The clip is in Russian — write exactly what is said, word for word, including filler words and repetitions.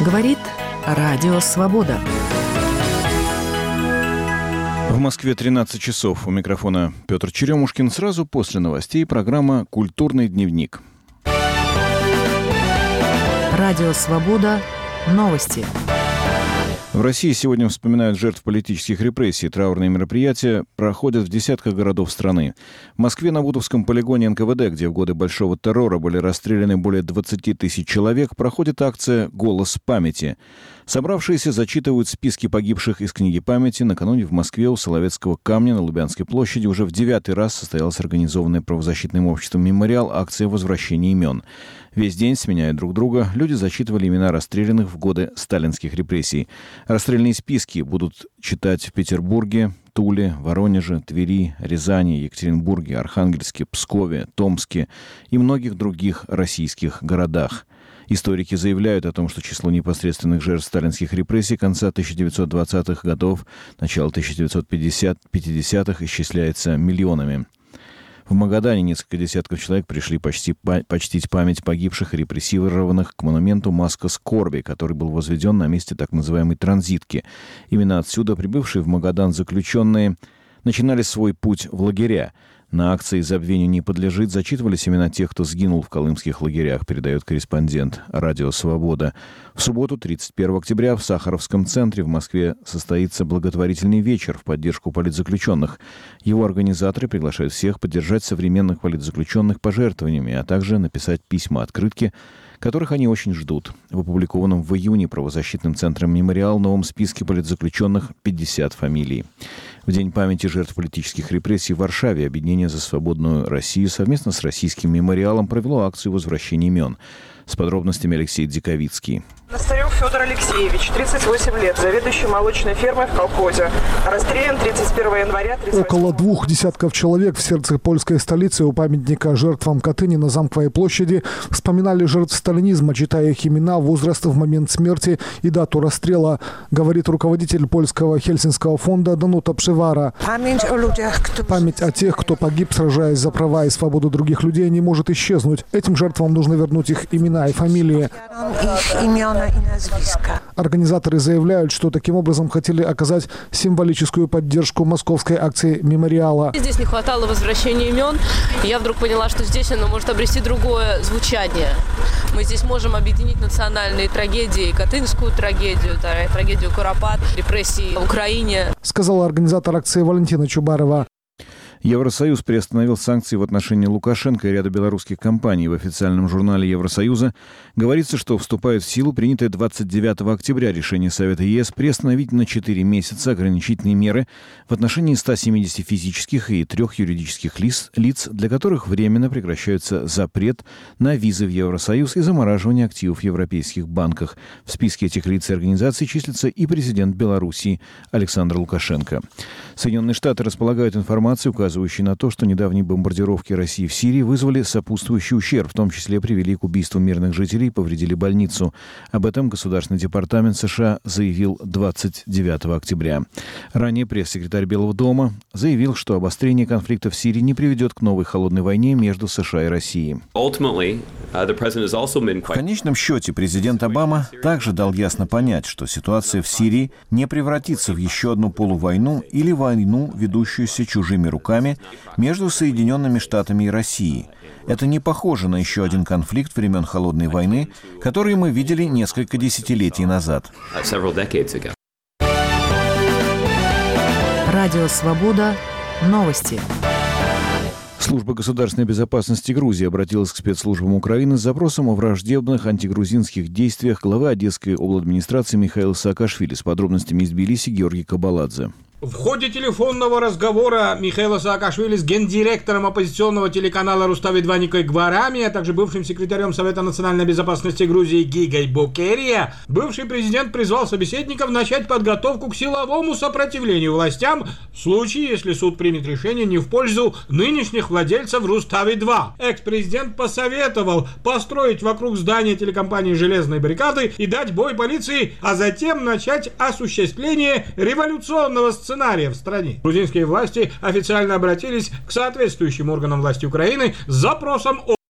Говорит Радио Свобода. В Москве тринадцать часов. У микрофона Петр Черемушкин. Сразу после новостей программа «Культурный дневник». Радио Свобода. Новости. В России сегодня вспоминают жертв политических репрессий. Траурные мероприятия проходят в десятках городов страны. В Москве на Бутовском полигоне эн ка вэ дэ, где в годы Большого террора были расстреляны более двадцати тысяч человек, проходит акция «Голос памяти». Собравшиеся зачитывают списки погибших из книги памяти. Накануне в Москве у Соловецкого камня на Лубянской площади уже в девятый раз состоялась организованная правозащитным обществом «Мемориал» акция возвращения имен. Весь день, сменяя друг друга, люди зачитывали имена расстрелянных в годы сталинских репрессий. Расстрельные списки будут читать в Петербурге, Туле, Воронеже, Твери, Рязани, Екатеринбурге, Архангельске, Пскове, Томске и многих других российских городах. Историки заявляют о том, что число непосредственных жертв сталинских репрессий конца тысяча девятьсот двадцатых годов, начала тысяча девятьсот пятидесятых исчисляется миллионами. В Магадане несколько десятков человек пришли почти почтить память погибших и репрессированных к монументу «Маска скорби», который был возведен на месте так называемой транзитки. Именно отсюда прибывшие в Магадан заключенные начинали свой путь в лагеря. На акции «Забвению не подлежит» зачитывались имена тех, кто сгинул в колымских лагерях, передает корреспондент «Радио Свобода». В субботу, тридцать первого октября, в Сахаровском центре в Москве состоится благотворительный вечер в поддержку политзаключенных. Его организаторы приглашают всех поддержать современных политзаключенных пожертвованиями, а также написать письма-открытки, которых они очень ждут. В опубликованном в июне правозащитным центром «Мемориал» новом списке политзаключенных пятьдесят фамилий. В День памяти жертв политических репрессий в Варшаве Объединение за свободную Россию совместно с Российским мемориалом провело акцию возвращения имен. С подробностями Алексей Диковицкий. Настарюк Федор Алексеевич, тридцать восемь лет, заведующий молочной фермой в колхозе. Расстрелян тридцать первого января. Около двух десятков человек в сердце польской столицы у памятника жертвам Катыни на Замковой площади вспоминали жертв сталинизма, читая их имена, возраст в момент смерти и дату расстрела, говорит руководитель польского Хельсинского фонда Данута Пшевара. Память о людях, кто... Память о тех, кто погиб, сражаясь за права и свободу других людей, не может исчезнуть. Этим жертвам нужно вернуть их имена и фамилии. Организаторы заявляют, что таким образом хотели оказать символическую поддержку московской акции «Мемориала». Здесь не хватало возвращения имен, и я вдруг поняла, что здесь оно может обрести другое звучание. Мы здесь можем объединить национальные трагедии, катынскую трагедию, трагедию Куропат, репрессии в Украине. Сказала организатор акции Валентина Чубарова. Евросоюз приостановил санкции в отношении Лукашенко и ряда белорусских компаний. В официальном журнале Евросоюза говорится, что вступает в силу принятое двадцать девятого октября решение Совета е эс приостановить на четыре месяца ограничительные меры в отношении ста семидесяти физических и трех юридических лиц, лиц, для которых временно прекращается запрет на визы в Евросоюз и замораживание активов в европейских банках. В списке этих лиц и организаций числится и президент Белоруссии Александр Лукашенко. Соединенные Штаты располагают информацией, указывающей на то, что недавние бомбардировки России в Сирии вызвали сопутствующий ущерб, в том числе привели к убийству мирных жителей и повредили больницу. Об этом Государственный департамент США заявил двадцать девятого октября. Ранее пресс-секретарь Белого дома заявил, что обострение конфликта в Сирии не приведет к новой холодной войне между США и Россией. В конечном счете президент Обама также дал ясно понять, что ситуация в Сирии не превратится в еще одну полувойну или войну, ведущуюся чужими руками между Соединенными Штатами и Россией. Это не похоже на еще один конфликт времен Холодной войны, который мы видели несколько десятилетий назад. Радио Свобода. Новости. Служба государственной безопасности Грузии обратилась к спецслужбам Украины с запросом о враждебных антигрузинских действиях главы Одесской обладминистрации Михаила Саакашвили. С подробностями из Тбилиси Георгий Кабаладзе. В ходе телефонного разговора Михаила Саакашвили с гендиректором оппозиционного телеканала Рустави два Никой Гварами, а также бывшим секретарем Совета национальной безопасности Грузии Гигой Бокерия, бывший президент призвал собеседников начать подготовку к силовому сопротивлению властям в случае, если суд примет решение не в пользу нынешних владельцев Рустави два. Экс-президент посоветовал построить вокруг здания телекомпании железной баррикады и дать бой полиции, а затем начать осуществление революционного сценария в стране. Грузинские власти официально обратились к соответствующим органам власти Украины с запросом о